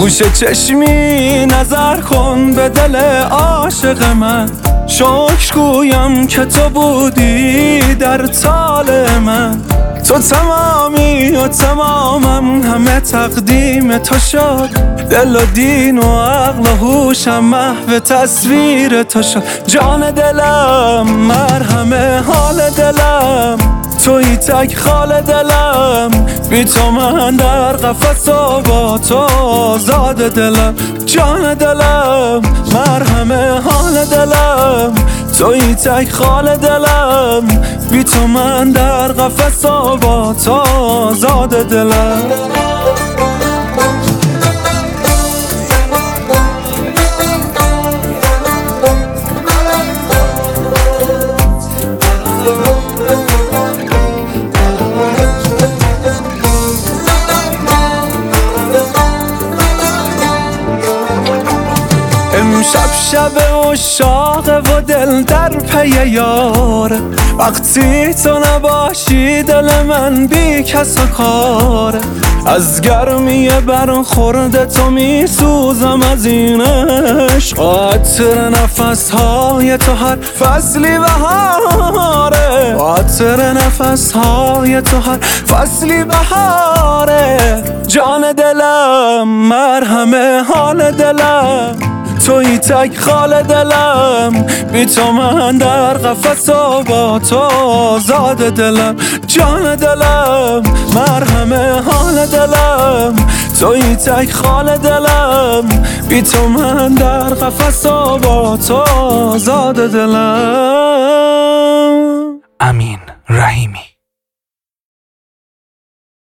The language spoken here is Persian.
گوش چشمی نظر کن به دل عاشق من، شکر گویم که تو بودی در طال من. تو تمامی و تمامم، همه تقدیم تو شد. دل و دین و عقل و هوشم محو تصویر تو شد. جان دلم، مرهم حال دلم، تویی تک خال دلم. بی تو من در قفس و با تو آزاد دلم. جان دلم، مرهم حال دلم، تویی تک خال دلم. بی تو من در قفس و با تو آزاد دلم. امشب شب عشاقه و دل در پی یاره، وقتی تو نباشی دل من بی کس و کاره. از گرمی برخورد تو می سوزم از این عشق، عطر نفسهای تو هر فصلی بهاره. عطر نفسهای تو هر فصلی بهاره. جان دلم، مرهم حال دلم، تویی تک خال دلم. بی تو من در قفس و با تو آزاد دلم. جان دلم، مرهم حال دلم، تویی تک خال دلم. بی تو من در قفس و با تو آزاد دلم. امین رحیم.